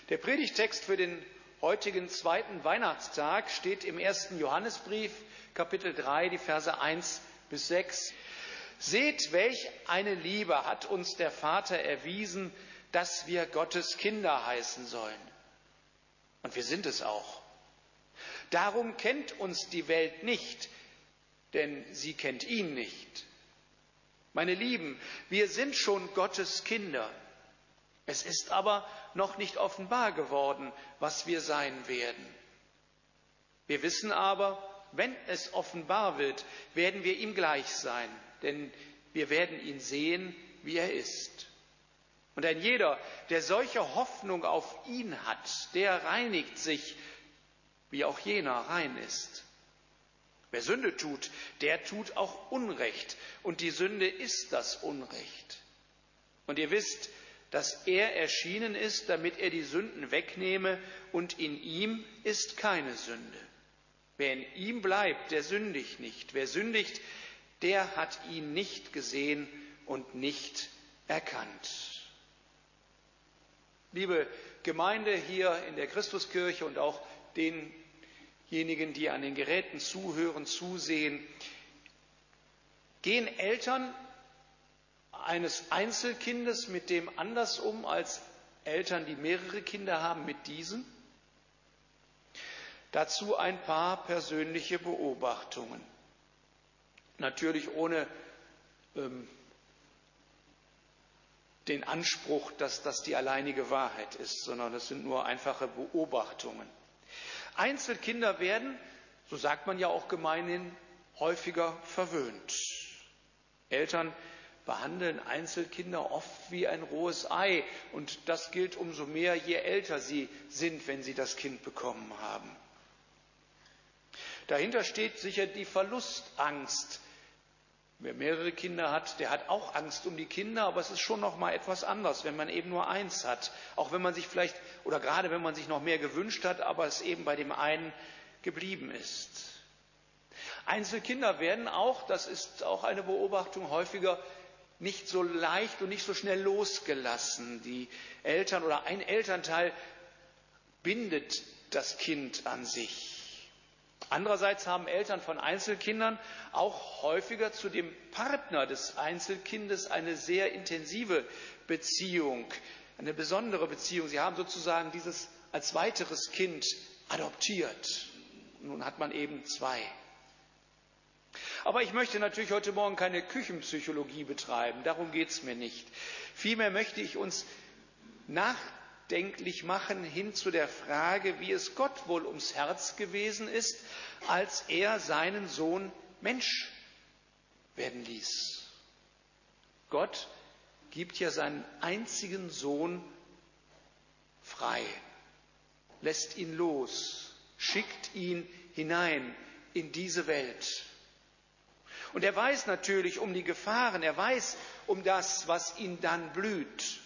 Der Predigtext für den heutigen zweiten Weihnachtstag steht im 1. Johannesbrief, Kapitel 3, die Verse 1 bis 6. Seht, welch eine Liebe hat uns der Vater erwiesen, dass wir Gottes Kinder heißen sollen. Und wir sind es auch. Darum kennt uns die Welt nicht, denn sie kennt ihn nicht. Meine Lieben, wir sind schon Gottes Kinder. Es ist aber noch nicht offenbar geworden, was wir sein werden. Wir wissen aber, wenn es offenbar wird, werden wir ihm gleich sein, denn wir werden ihn sehen, wie er ist. Und ein jeder, der solche Hoffnung auf ihn hat, der reinigt sich, wie auch jener rein ist. Wer Sünde tut, der tut auch Unrecht, und die Sünde ist das Unrecht. Und ihr wisst, dass er erschienen ist, damit er die Sünden wegnehme, und in ihm ist keine Sünde. Wer in ihm bleibt, der sündigt nicht. Wer sündigt, der hat ihn nicht gesehen und nicht erkannt. Liebe Gemeinde hier in der Christuskirche und auch denjenigen, die an den Geräten zuhören, zusehen, gehen Eltern eines Einzelkindes mit dem anders um als Eltern, die mehrere Kinder haben, mit diesem? Dazu ein paar persönliche Beobachtungen. Natürlich ohne den Anspruch, dass das die alleinige Wahrheit ist, sondern das sind nur einfache Beobachtungen. Einzelkinder werden, so sagt man ja auch gemeinhin, häufiger verwöhnt. Eltern behandeln Einzelkinder oft wie ein rohes Ei, und das gilt umso mehr, je älter sie sind, wenn sie das Kind bekommen haben. Dahinter steht sicher die Verlustangst. Wer mehrere Kinder hat, der hat auch Angst um die Kinder, aber es ist schon noch mal etwas anders, wenn man eben nur eins hat. Auch wenn man sich vielleicht, oder gerade wenn man sich noch mehr gewünscht hat, aber es eben bei dem einen geblieben ist. Einzelkinder werden auch, das ist auch eine Beobachtung, häufiger nicht so leicht und nicht so schnell losgelassen. Die Eltern oder ein Elternteil bindet das Kind an sich. Andererseits haben Eltern von Einzelkindern auch häufiger zu dem Partner des Einzelkindes eine sehr intensive Beziehung, eine besondere Beziehung. Sie haben sozusagen dieses als weiteres Kind adoptiert. Nun hat man eben zwei. Aber ich möchte natürlich heute Morgen keine Küchenpsychologie betreiben, darum geht es mir nicht. Vielmehr möchte ich uns nachdenklich machen hin zu der Frage, wie es Gott wohl ums Herz gewesen ist, als er seinen Sohn Mensch werden ließ. Gott gibt ja seinen einzigen Sohn frei, lässt ihn los, schickt ihn hinein in diese Welt. Und er weiß natürlich um die Gefahren, er weiß um das, was ihn dann blüht.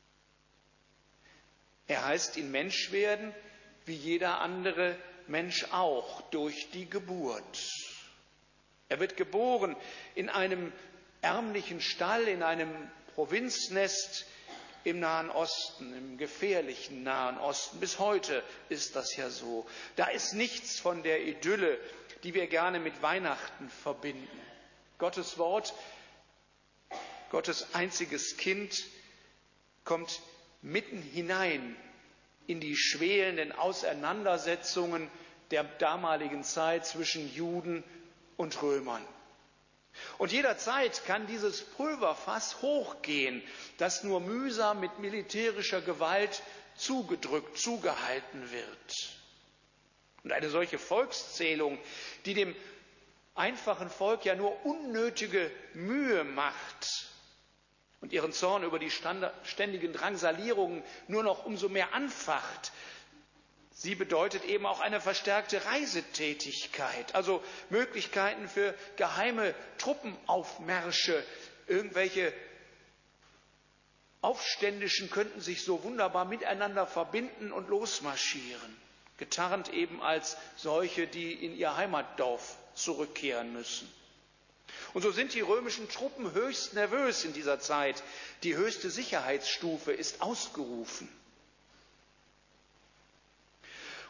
Er heißt ihn Mensch werden, wie jeder andere Mensch auch, durch die Geburt. Er wird geboren in einem ärmlichen Stall, in einem Provinznest im Nahen Osten, im gefährlichen Nahen Osten. Bis heute ist das ja so. Da ist nichts von der Idylle, die wir gerne mit Weihnachten verbinden. Gottes Wort, Gottes einziges Kind, kommt mitten hinein in die schwelenden Auseinandersetzungen der damaligen Zeit zwischen Juden und Römern. Und jederzeit kann dieses Pulverfass hochgehen, das nur mühsam mit militärischer Gewalt zugedrückt, zugehalten wird. Und eine solche Volkszählung, die dem einfachen Volk ja nur unnötige Mühe macht und ihren Zorn über die ständigen Drangsalierungen nur noch umso mehr anfacht, sie bedeutet eben auch eine verstärkte Reisetätigkeit, also Möglichkeiten für geheime Truppenaufmärsche. Irgendwelche Aufständischen könnten sich so wunderbar miteinander verbinden und losmarschieren, getarnt eben als solche, die in ihr Heimatdorf zurückkehren müssen. Und so sind die römischen Truppen höchst nervös in dieser Zeit. Die höchste Sicherheitsstufe ist ausgerufen.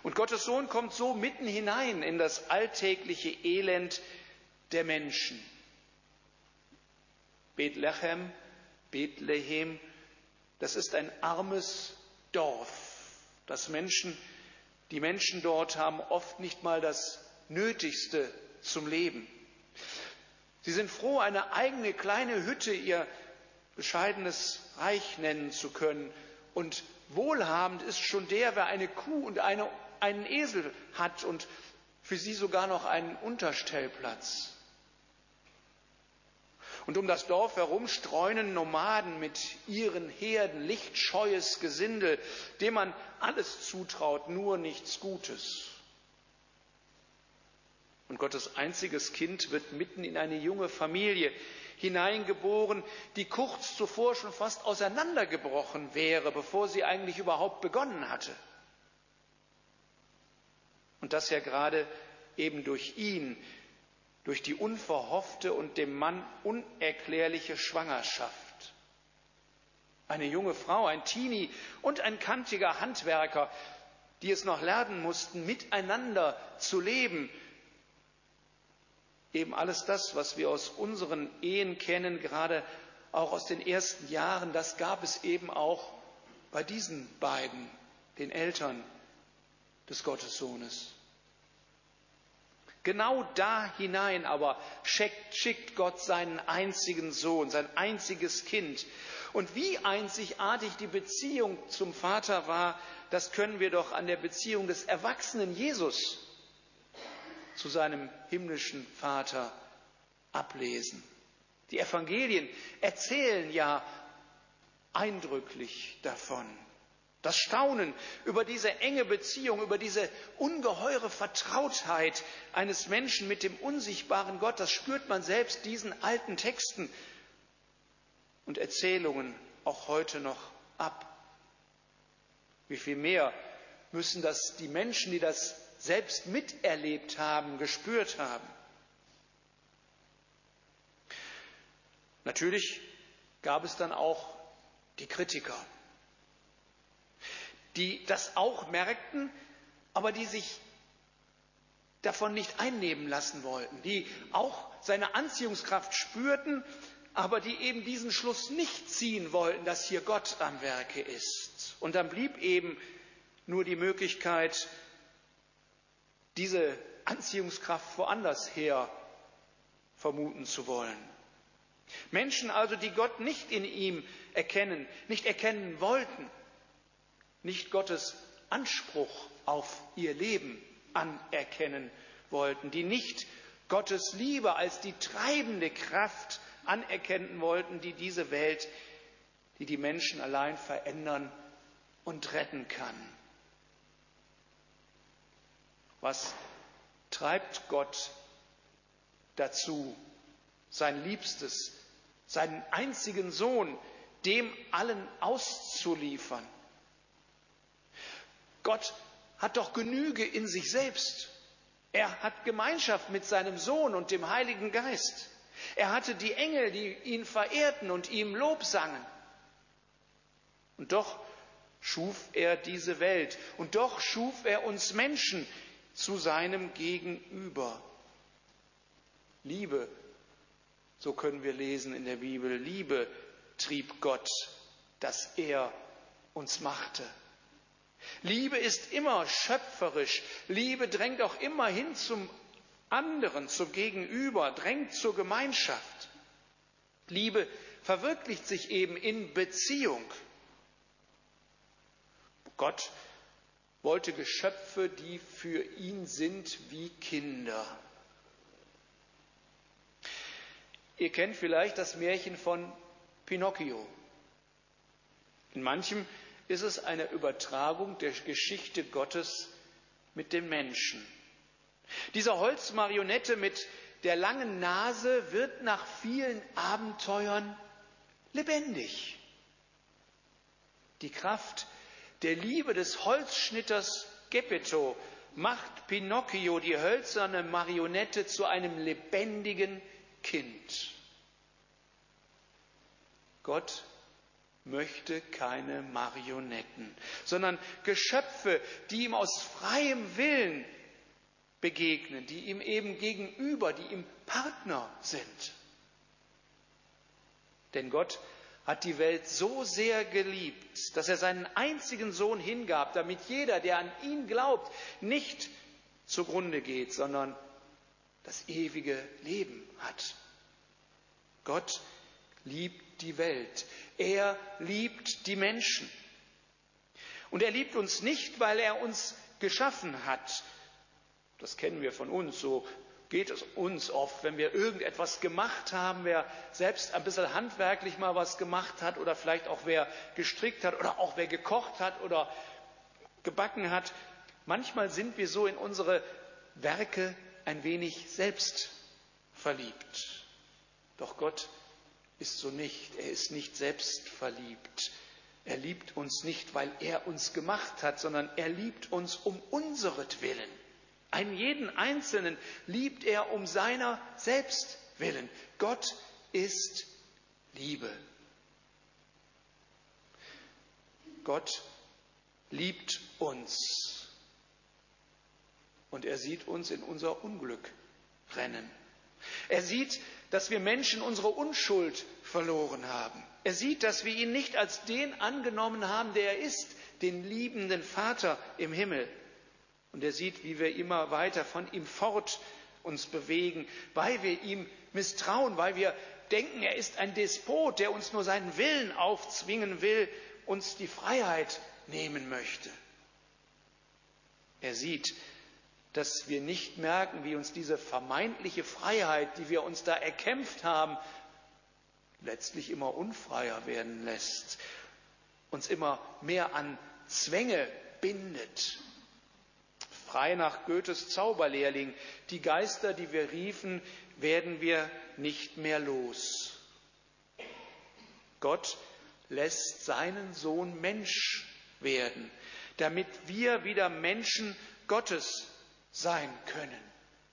Und Gottes Sohn kommt so mitten hinein in das alltägliche Elend der Menschen. Bethlehem, das ist ein armes Dorf. Die Menschen dort haben oft nicht mal das Nötigste zum Leben. Sie sind froh, eine eigene kleine Hütte, ihr bescheidenes Reich nennen zu können. Und wohlhabend ist schon der, wer eine Kuh und einen Esel hat und für sie sogar noch einen Unterstellplatz. Und um das Dorf herum streunen Nomaden mit ihren Herden, lichtscheues Gesindel, dem man alles zutraut, nur nichts Gutes. Und Gottes einziges Kind wird mitten in eine junge Familie hineingeboren, die kurz zuvor schon fast auseinandergebrochen wäre, bevor sie eigentlich überhaupt begonnen hatte. Und das ja gerade eben durch ihn, durch die unverhoffte und dem Mann unerklärliche Schwangerschaft. Eine junge Frau, ein Teenie und ein kantiger Handwerker, die es noch lernen mussten, miteinander zu leben. Eben alles das, was wir aus unseren Ehen kennen, gerade auch aus den ersten Jahren, das gab es eben auch bei diesen beiden, den Eltern des Gottessohnes. Genau da hinein aber schickt Gott seinen einzigen Sohn, sein einziges Kind. Und wie einzigartig die Beziehung zum Vater war, das können wir doch an der Beziehung des erwachsenen Jesus zu seinem himmlischen Vater ablesen. Die Evangelien erzählen ja eindrücklich davon. Das Staunen über diese enge Beziehung, über diese ungeheure Vertrautheit eines Menschen mit dem unsichtbaren Gott, das spürt man selbst diesen alten Texten und Erzählungen auch heute noch ab. Wie viel mehr müssen das die Menschen, die das selbst miterlebt haben, gespürt haben. Natürlich gab es dann auch die Kritiker, die das auch merkten, aber die sich davon nicht einnehmen lassen wollten, die auch seine Anziehungskraft spürten, aber die eben diesen Schluss nicht ziehen wollten, dass hier Gott am Werke ist. Und dann blieb eben nur die Möglichkeit, diese Anziehungskraft woanders her vermuten zu wollen. Menschen also, die Gott nicht in ihm erkennen, nicht erkennen wollten, nicht Gottes Anspruch auf ihr Leben anerkennen wollten, die nicht Gottes Liebe als die treibende Kraft anerkennen wollten, die diese Welt, die die Menschen allein verändern und retten kann. Was treibt Gott dazu, sein Liebstes, seinen einzigen Sohn, dem allen auszuliefern? Gott hat doch Genüge in sich selbst. Er hat Gemeinschaft mit seinem Sohn und dem Heiligen Geist. Er hatte die Engel, die ihn verehrten und ihm Lob sangen. Und doch schuf er diese Welt. Und doch schuf er uns Menschen zu seinem Gegenüber. Liebe, so können wir lesen in der Bibel, Liebe trieb Gott, dass er uns machte. Liebe ist immer schöpferisch. Liebe drängt auch immer hin zum anderen, zum Gegenüber, drängt zur Gemeinschaft. Liebe verwirklicht sich eben in Beziehung. Gott wollte Geschöpfe, die für ihn sind wie Kinder. Ihr kennt vielleicht das Märchen von Pinocchio. In manchem ist es eine Übertragung der Geschichte Gottes mit den Menschen. Diese Holzmarionette mit der langen Nase wird nach vielen Abenteuern lebendig. Die Kraft der Liebe des Holzschnitters Geppetto macht Pinocchio, die hölzerne Marionette, zu einem lebendigen Kind. Gott möchte keine Marionetten, sondern Geschöpfe, die ihm aus freiem Willen begegnen, die ihm eben gegenüber, die ihm Partner sind. Denn Gott hat die Welt so sehr geliebt, dass er seinen einzigen Sohn hingab, damit jeder, der an ihn glaubt, nicht zugrunde geht, sondern das ewige Leben hat. Gott liebt die Welt. Er liebt die Menschen. Und er liebt uns nicht, weil er uns geschaffen hat. Das kennen wir von uns, so geht es uns oft, wenn wir irgendetwas gemacht haben, wer selbst ein bisschen handwerklich mal was gemacht hat oder vielleicht auch wer gestrickt hat oder auch wer gekocht hat oder gebacken hat. Manchmal sind wir so in unsere Werke ein wenig selbst verliebt. Doch Gott ist so nicht. Er ist nicht selbst verliebt. Er liebt uns nicht, weil er uns gemacht hat, sondern er liebt uns um unseretwillen. Einen jeden Einzelnen liebt er um seiner selbst willen. Gott ist Liebe. Gott liebt uns. Und er sieht uns in unser Unglück rennen. Er sieht, dass wir Menschen unsere Unschuld verloren haben. Er sieht, dass wir ihn nicht als den angenommen haben, der er ist, den liebenden Vater im Himmel. Und er sieht, wie wir immer weiter von ihm fort uns bewegen, weil wir ihm misstrauen, weil wir denken, er ist ein Despot, der uns nur seinen Willen aufzwingen will, uns die Freiheit nehmen möchte. Er sieht, dass wir nicht merken, wie uns diese vermeintliche Freiheit, die wir uns da erkämpft haben, letztlich immer unfreier werden lässt, uns immer mehr an Zwänge bindet. Frei nach Goethes Zauberlehrling, die Geister, die wir riefen, werden wir nicht mehr los. Gott lässt seinen Sohn Mensch werden, damit wir wieder Menschen Gottes sein können,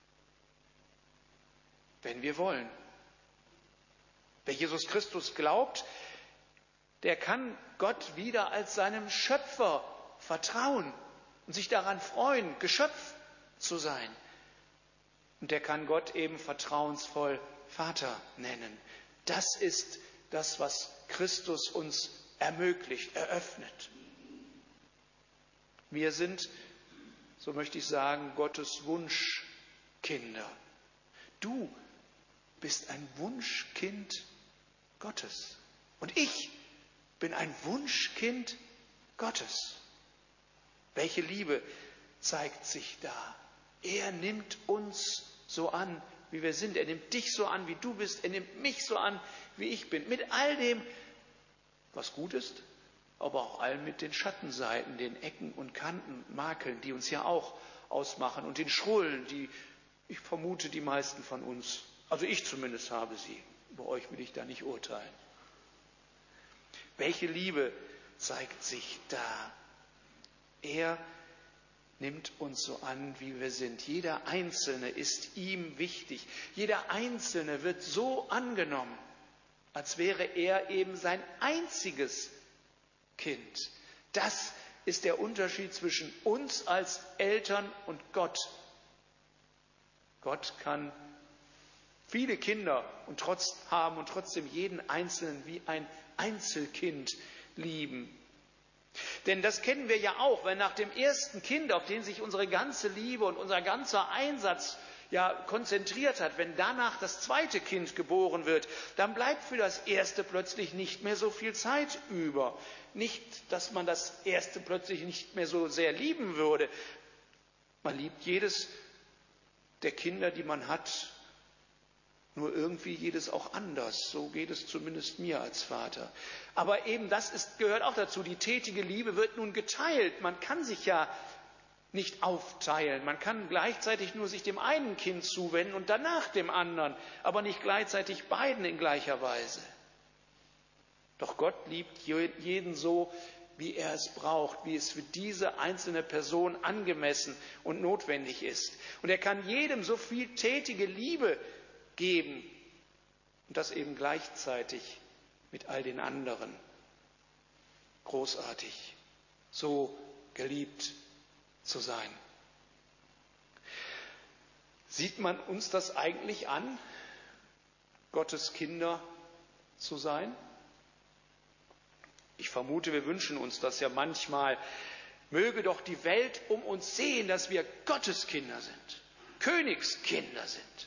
wenn wir wollen. Wer Jesus Christus glaubt, der kann Gott wieder als seinem Schöpfer vertrauen und sich daran freuen, Geschöpf zu sein. Und der kann Gott eben vertrauensvoll Vater nennen. Das ist das, was Christus uns ermöglicht, eröffnet. Wir sind, so möchte ich sagen, Gottes Wunschkinder. Du bist ein Wunschkind Gottes. Und ich bin ein Wunschkind Gottes. Welche Liebe zeigt sich da? Er nimmt uns so an, wie wir sind. Er nimmt dich so an, wie du bist. Er nimmt mich so an, wie ich bin. Mit all dem, was gut ist, aber auch all mit den Schattenseiten, den Ecken und Kanten, Makeln, die uns ja auch ausmachen und den Schrullen, die ich vermute, die meisten von uns, also ich zumindest habe sie. Über euch will ich da nicht urteilen. Welche Liebe zeigt sich da? Er nimmt uns so an, wie wir sind. Jeder Einzelne ist ihm wichtig. Jeder Einzelne wird so angenommen, als wäre er eben sein einziges Kind. Das ist der Unterschied zwischen uns als Eltern und Gott. Gott kann viele Kinder haben und trotzdem jeden Einzelnen wie ein Einzelkind lieben. Denn das kennen wir ja auch, wenn nach dem ersten Kind, auf den sich unsere ganze Liebe und unser ganzer Einsatz ja konzentriert hat, wenn danach das zweite Kind geboren wird, dann bleibt für das erste plötzlich nicht mehr so viel Zeit über. Nicht, dass man das erste plötzlich nicht mehr so sehr lieben würde. Man liebt jedes der Kinder, die man hat, nur irgendwie jedes auch anders. So geht es zumindest mir als Vater. Aber eben gehört auch dazu. Die tätige Liebe wird nun geteilt. Man kann sich ja nicht aufteilen. Man kann gleichzeitig nur sich dem einen Kind zuwenden und danach dem anderen, aber nicht gleichzeitig beiden in gleicher Weise. Doch Gott liebt jeden so, wie er es braucht, wie es für diese einzelne Person angemessen und notwendig ist. Und er kann jedem so viel tätige Liebe geben und das eben gleichzeitig mit all den anderen. großartig, so geliebt zu sein. Sieht man uns das eigentlich an, Gottes Kinder zu sein? Ich vermute, wir wünschen uns das ja manchmal. Möge doch die Welt um uns sehen, dass wir Gottes Kinder sind, Königskinder sind.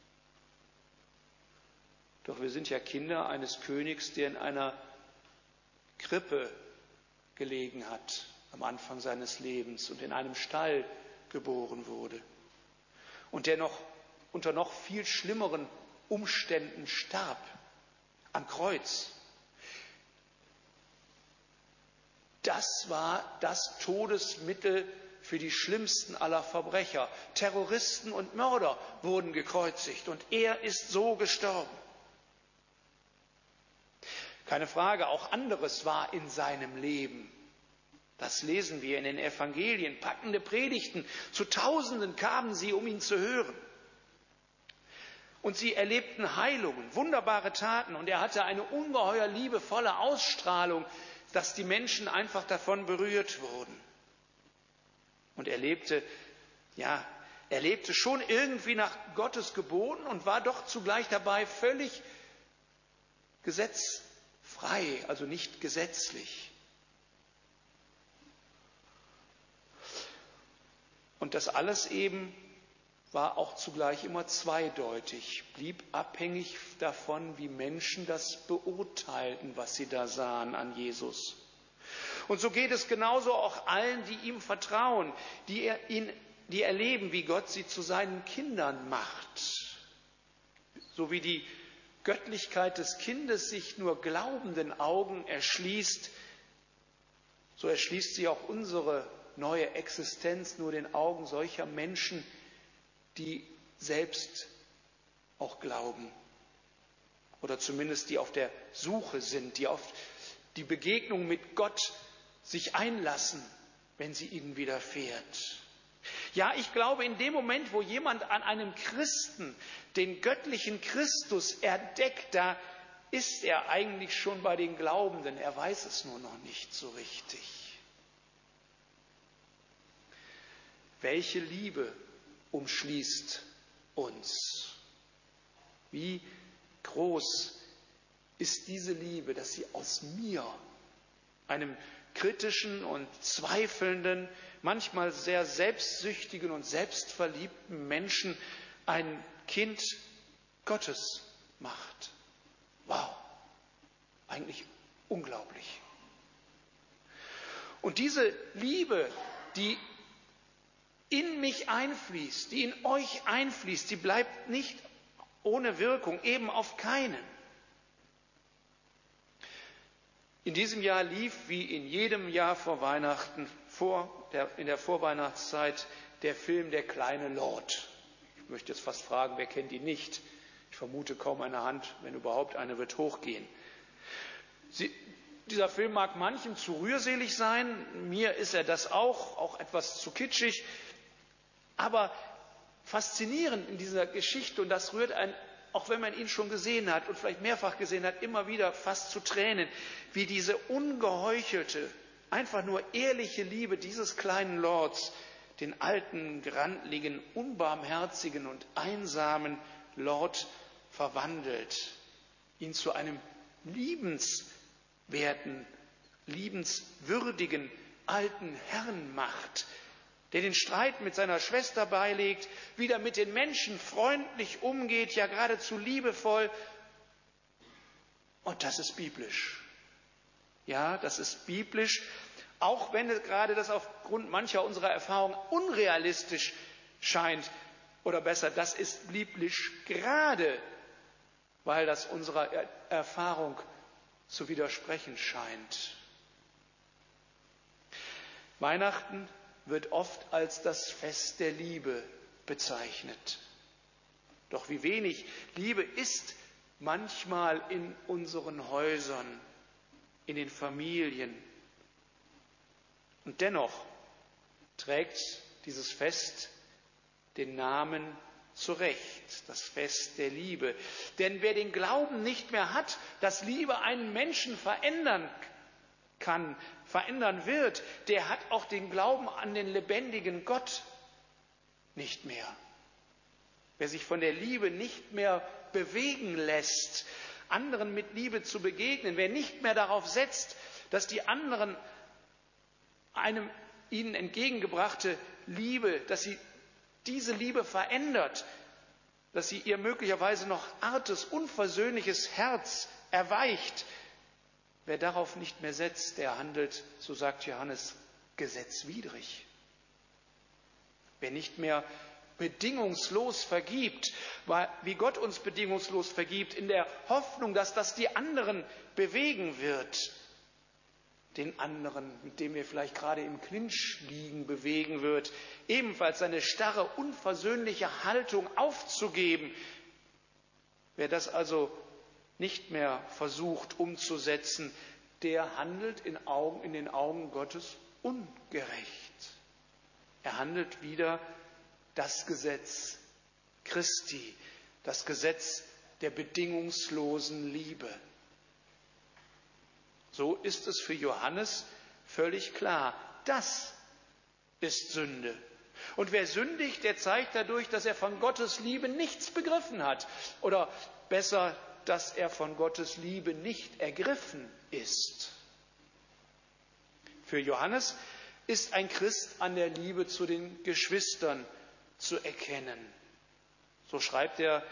Doch wir sind ja Kinder eines Königs, der in einer Krippe gelegen hat am Anfang seines Lebens und in einem Stall geboren wurde und der noch unter noch viel schlimmeren Umständen starb, am Kreuz. Das war das Todesmittel für die schlimmsten aller Verbrecher. Terroristen und Mörder wurden gekreuzigt und er ist so gestorben. Keine Frage, auch anderes war in seinem Leben. Das lesen wir in den Evangelien, packende Predigten. Zu Tausenden kamen sie, um ihn zu hören. Und sie erlebten Heilungen, wunderbare Taten. Und er hatte eine ungeheuer liebevolle Ausstrahlung, dass die Menschen einfach davon berührt wurden. Und er lebte schon irgendwie nach Gottes Geboten und war doch zugleich dabei völlig gesetzfrei, also nicht gesetzlich. Und das alles eben war auch zugleich immer zweideutig, blieb abhängig davon, wie Menschen das beurteilten, was sie da sahen an Jesus. Und so geht es genauso auch allen, die ihm vertrauen, die erleben, wie Gott sie zu seinen Kindern macht. So wie die Göttlichkeit des Kindes sich nur glaubenden Augen erschließt, so erschließt sie auch unsere neue Existenz nur den Augen solcher Menschen, die selbst auch glauben oder zumindest die auf der Suche sind, die auf die Begegnung mit Gott sich einlassen, wenn sie ihnen widerfährt. Ja, ich glaube, in dem Moment, wo jemand an einem Christen den göttlichen Christus entdeckt, da ist er eigentlich schon bei den Glaubenden. Er weiß es nur noch nicht so richtig. Welche Liebe umschließt uns? Wie groß ist diese Liebe, dass sie aus mir, einem kritischen und zweifelnden, manchmal sehr selbstsüchtigen und selbstverliebten Menschen, ein Kind Gottes macht. Wow, eigentlich unglaublich. Und diese Liebe, die in mich einfließt, die in euch einfließt, die bleibt nicht ohne Wirkung, eben auf keinen. In diesem Jahr lief, wie in jedem Jahr vor Weihnachten, in der Vorweihnachtszeit, der Film Der kleine Lord. Ich möchte jetzt fast fragen, wer kennt ihn nicht? Ich vermute, kaum eine Hand, wenn überhaupt eine, wird hochgehen. Dieser Film mag manchem zu rührselig sein, mir ist er das auch etwas zu kitschig, aber faszinierend in dieser Geschichte, und das rührt einen, auch wenn man ihn schon gesehen hat und vielleicht mehrfach gesehen hat, immer wieder fast zu Tränen, wie diese ungeheuchelte, einfach nur ehrliche Liebe dieses kleinen Lords den alten, grantligen, unbarmherzigen und einsamen Lord verwandelt, ihn zu einem liebenswerten, liebenswürdigen alten Herrn macht, der den Streit mit seiner Schwester beilegt, wieder mit den Menschen freundlich umgeht, ja geradezu liebevoll. Und das ist biblisch. Ja, das ist biblisch, auch wenn gerade das aufgrund mancher unserer Erfahrungen unrealistisch scheint. Oder besser, das ist biblisch gerade, weil das unserer Erfahrung zu widersprechen scheint. Weihnachten wird oft als das Fest der Liebe bezeichnet. Doch wie wenig Liebe ist manchmal in unseren Häusern, in den Familien. Und dennoch trägt dieses Fest den Namen zu Recht, das Fest der Liebe. Denn wer den Glauben nicht mehr hat, dass Liebe einen Menschen verändern kann, verändern wird, der hat auch den Glauben an den lebendigen Gott nicht mehr. Wer sich von der Liebe nicht mehr bewegen lässt, anderen mit Liebe zu begegnen, wer nicht mehr darauf setzt, dass die anderen ihnen entgegengebrachte Liebe, dass sie diese Liebe verändert, dass sie ihr möglicherweise noch hartes, unversöhnliches Herz erweicht. Wer darauf nicht mehr setzt, der handelt, so sagt Johannes, gesetzwidrig. Wer nicht mehr bedingungslos vergibt, wie Gott uns bedingungslos vergibt, in der Hoffnung, dass das die anderen bewegen wird, den anderen, mit dem wir vielleicht gerade im Clinch liegen, bewegen wird, ebenfalls seine starre, unversöhnliche Haltung aufzugeben. Wer das also nicht mehr versucht umzusetzen, der handelt in den Augen Gottes ungerecht. Er handelt wieder das Gesetz Christi, das Gesetz der bedingungslosen Liebe. So ist es für Johannes völlig klar, das ist Sünde. Und wer sündigt, der zeigt dadurch, dass er von Gottes Liebe nichts begriffen hat. Oder besser, dass er von Gottes Liebe nicht ergriffen ist. Für Johannes ist ein Christ an der Liebe zu den Geschwistern zu erkennen. So schreibt er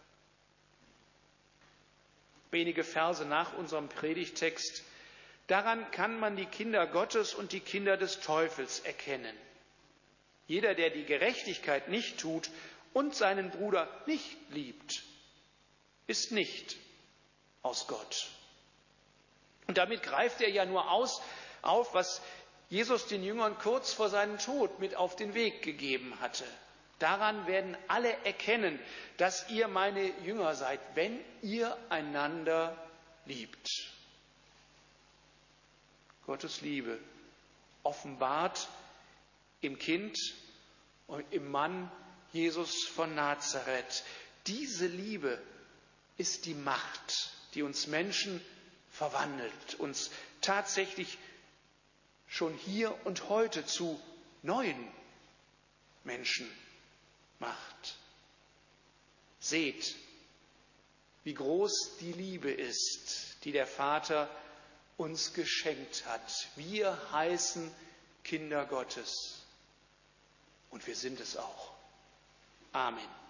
wenige Verse nach unserem Predigtext: Daran kann man die Kinder Gottes und die Kinder des Teufels erkennen. Jeder, der die Gerechtigkeit nicht tut und seinen Bruder nicht liebt, ist nicht aus Gott. Und damit greift er ja nur auf, was Jesus den Jüngern kurz vor seinem Tod mit auf den Weg gegeben hatte. Daran werden alle erkennen, dass ihr meine Jünger seid, wenn ihr einander liebt. Gottes Liebe offenbart im Kind und im Mann Jesus von Nazareth. Diese Liebe ist die Macht, die uns Menschen verwandelt, uns tatsächlich schon hier und heute zu neuen Menschen macht. Seht, wie groß die Liebe ist, die der Vater uns geschenkt hat. Wir heißen Kinder Gottes und wir sind es auch. Amen.